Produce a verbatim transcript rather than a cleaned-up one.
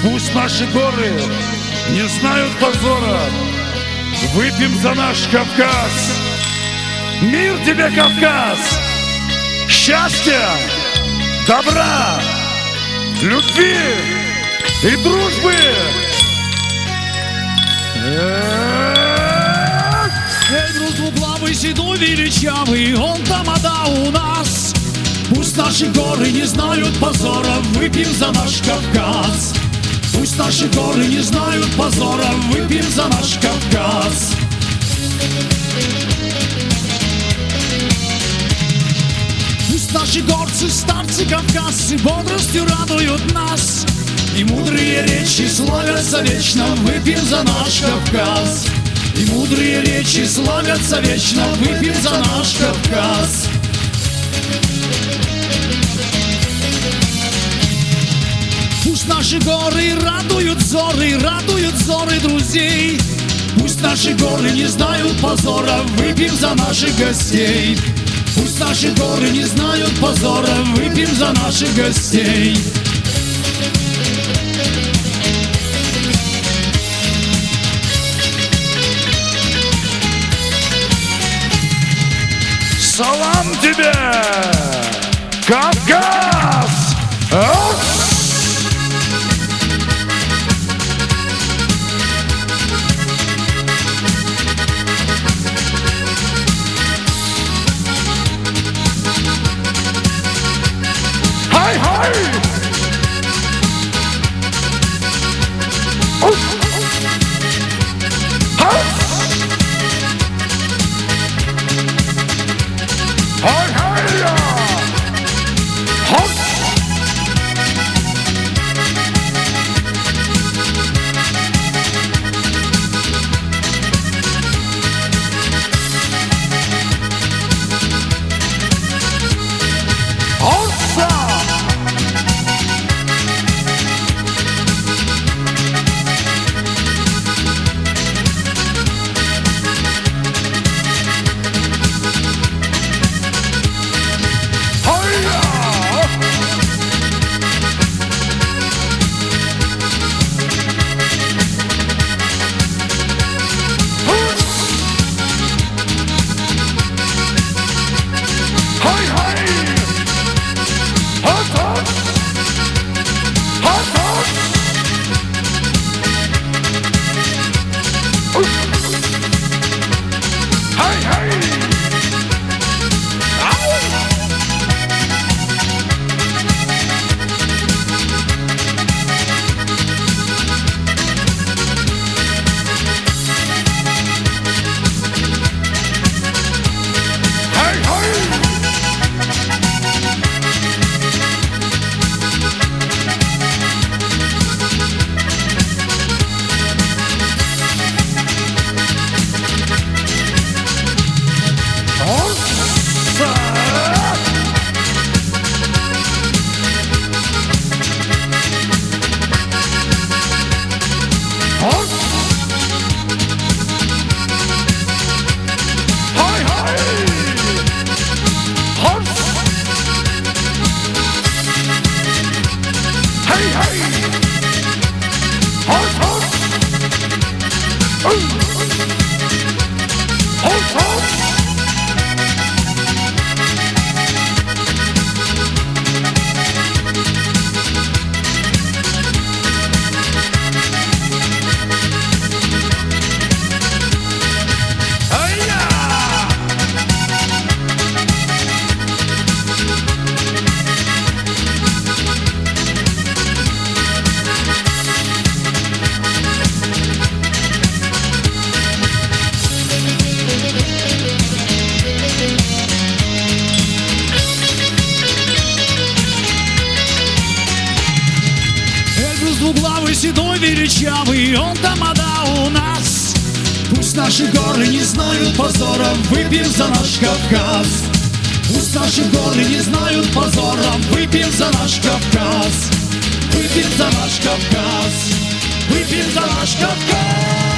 Пусть наши горы не знают позора. Выпьем за наш Кавказ. Мир тебе, Кавказ! Счастья, добра, любви и дружбы! Эй, груз двуглавый, седой, величавый, он тамада у нас. Пусть наши горы не знают позора, выпьем за наш Кавказ. Пусть наши горы не знают позора, выпьем за наш Кавказ. Пусть наши горцы, старцы, кавказцы бодростью радуют нас, и мудрые речи славятся вечно, выпьем за наш Кавказ. И мудрые речи славятся вечно, выпьем за наш Кавказ. Пусть наши горы радуют взоры, радуют взоры друзей. Пусть наши горы не знают позора, выпьем за наших гостей. Пусть наши горы не знают позора, выпьем за наших гостей. Салам тебе, Кавказ! Хай-хай! Двуглавый, седой, величавый, он тамада у нас. Пусть наши горы не знают позора, выпьем за наш Кавказ. Пусть наши горы не знают позора, выпьем за наш Кавказ. Выпьем за наш Кавказ, выпьем за наш Кавказ.